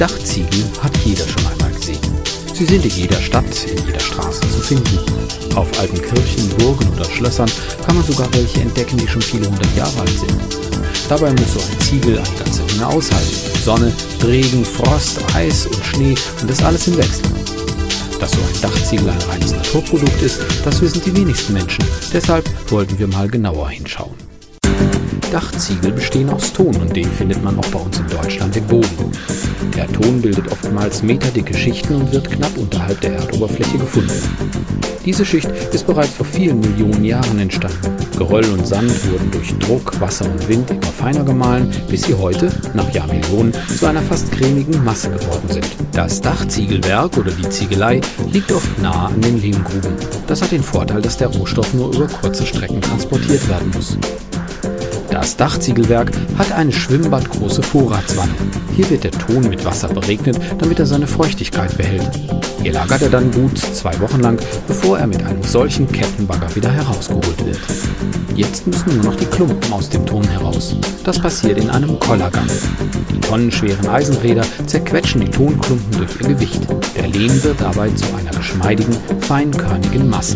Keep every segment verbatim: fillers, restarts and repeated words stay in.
Dachziegel hat jeder schon einmal gesehen. Sie sind in jeder Stadt, in jeder Straße zu finden. Auf alten Kirchen, Burgen oder Schlössern kann man sogar welche entdecken, die schon viele hundert Jahre alt sind. Dabei muss so ein Ziegel eine ganze Menge aushalten. Sonne, Regen, Frost, Eis und Schnee und das alles im Wechsel. Dass so ein Dachziegel ein reines Naturprodukt ist, das wissen die wenigsten Menschen. Deshalb wollten wir mal genauer hinschauen. Dachziegel bestehen aus Ton und den findet man auch bei uns in Deutschland im Boden. Der Ton bildet oftmals meterdicke Schichten und wird knapp unterhalb der Erdoberfläche gefunden. Diese Schicht ist bereits vor vielen Millionen Jahren entstanden. Geröll und Sand wurden durch Druck, Wasser und Wind immer feiner gemahlen, bis sie heute, nach Jahrmillionen, zu einer fast cremigen Masse geworden sind. Das Dachziegelwerk oder die Ziegelei liegt oft nahe an den Lehmgruben. Das hat den Vorteil, dass der Rohstoff nur über kurze Strecken transportiert werden muss. Das Dachziegelwerk hat eine schwimmbadgroße Vorratswanne. Hier wird der Ton mit Wasser beregnet, damit er seine Feuchtigkeit behält. Hier lagert er dann gut zwei Wochen lang, bevor er mit einem solchen Kettenbagger wieder herausgeholt wird. Jetzt müssen nur noch die Klumpen aus dem Ton heraus. Das passiert in einem Kollergang. Die tonnenschweren Eisenräder zerquetschen die Tonklumpen durch ihr Gewicht. Der Lehm wird dabei zu einer geschmeidigen, feinkörnigen Masse.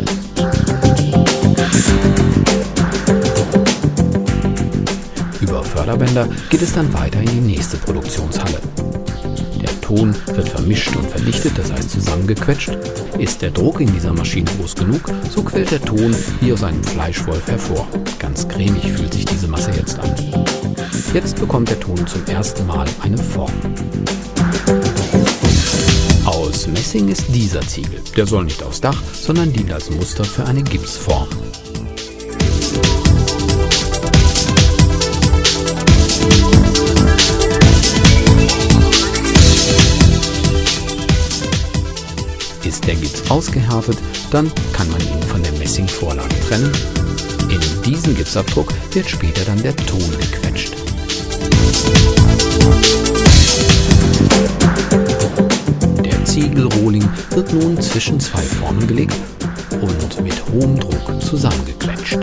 Über Förderbänder geht es dann weiter in die nächste Produktionshalle. Der Ton wird vermischt und verdichtet, das heißt zusammengequetscht. Ist der Druck in dieser Maschine groß genug, so quillt der Ton wie aus einem Fleischwolf hervor. Ganz cremig fühlt sich diese Masse jetzt an. Jetzt bekommt der Ton zum ersten Mal eine Form. Aus Messing ist dieser Ziegel. Der soll nicht aufs Dach, sondern dient als Muster für eine Gipsform. Ist der Gips ausgehärtet, dann kann man ihn von der Messingvorlage trennen. In diesen Gipsabdruck wird später dann der Ton gequetscht. Der Ziegelrohling wird nun zwischen zwei Formen gelegt und mit hohem Druck zusammengequetscht.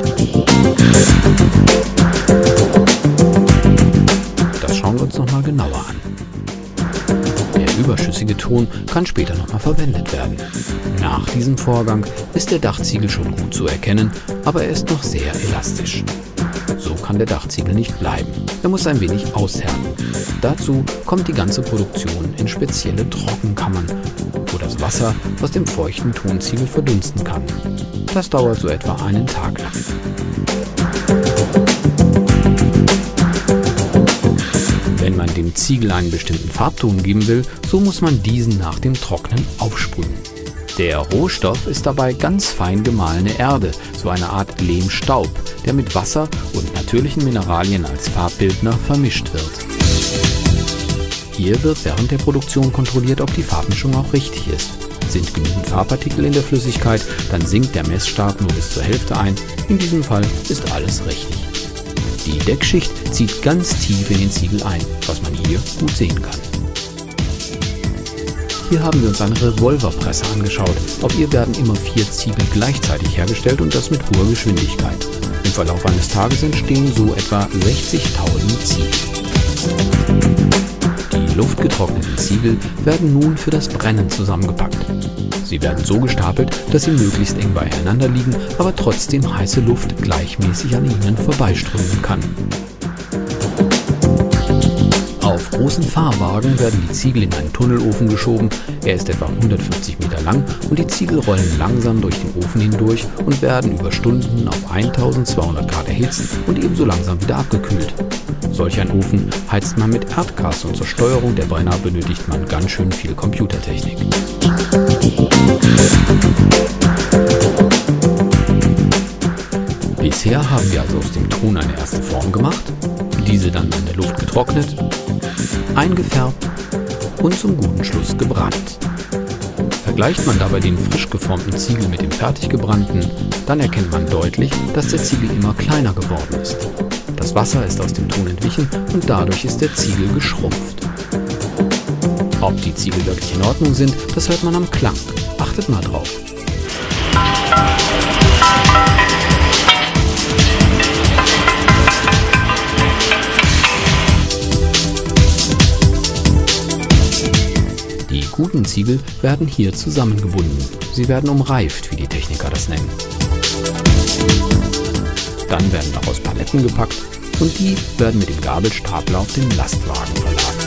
Das schauen wir uns nochmal genauer an. Der überschüssige Ton kann später nochmal verwendet werden. Nach diesem Vorgang ist der Dachziegel schon gut zu erkennen, aber er ist noch sehr elastisch. So kann der Dachziegel nicht bleiben. Er muss ein wenig aushärten. Dazu kommt die ganze Produktion in spezielle Trockenkammern, wo das Wasser aus dem feuchten Tonziegel verdunsten kann. Das dauert so etwa einen Tag lang. Wenn man dem Ziegel einen bestimmten Farbton geben will, so muss man diesen nach dem Trocknen aufsprühen. Der Rohstoff ist dabei ganz fein gemahlene Erde, so eine Art Lehmstaub, der mit Wasser und natürlichen Mineralien als Farbbildner vermischt wird. Hier wird während der Produktion kontrolliert, ob die Farbmischung auch richtig ist. Sind genügend Farbpartikel in der Flüssigkeit, dann sinkt der Messstab nur bis zur Hälfte ein. In diesem Fall ist alles richtig. Die Deckschicht zieht ganz tief in den Ziegel ein, was man hier gut sehen kann. Hier haben wir uns eine Revolverpresse angeschaut. Auf ihr werden immer vier Ziegel gleichzeitig hergestellt und das mit hoher Geschwindigkeit. Im Verlauf eines Tages entstehen so etwa sechzigtausend Ziegel. Die luftgetrockneten Ziegel werden nun für das Brennen zusammengepackt. Sie werden so gestapelt, dass sie möglichst eng beieinander liegen, aber trotzdem heiße Luft gleichmäßig an ihnen vorbeiströmen kann. Auf großen Fahrwagen werden die Ziegel in einen Tunnelofen geschoben. Er ist etwa hundertfünfzig Meter lang und die Ziegel rollen langsam durch den Ofen hindurch und werden über Stunden auf eintausendzweihundert Grad erhitzt und ebenso langsam wieder abgekühlt. Solch ein Ofen heizt man mit Erdgas und zur Steuerung der Brenner benötigt man ganz schön viel Computertechnik. Bisher haben wir also aus dem Ton eine erste Form gemacht, diese dann in der Luft getrocknet, eingefärbt und zum guten Schluss gebrannt. Vergleicht man dabei den frisch geformten Ziegel mit dem fertig gebrannten, dann erkennt man deutlich, dass der Ziegel immer kleiner geworden ist. Das Wasser ist aus dem Ton entwichen und dadurch ist der Ziegel geschrumpft. Ob die Ziegel wirklich in Ordnung sind, das hört man am Klang. Achtet mal drauf. guten Ziegel werden hier zusammengebunden. Sie werden umreift, wie die Techniker das nennen. Dann werden daraus Paletten gepackt und die werden mit dem Gabelstapler auf den Lastwagen verlagert.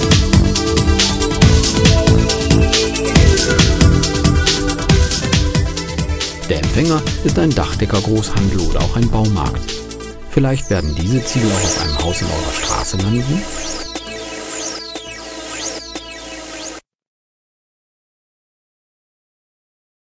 Der Empfänger ist ein Dachdeckergroßhandel oder auch ein Baumarkt. Vielleicht werden diese Ziegel auch auf einem Haus in eurer Straße landen?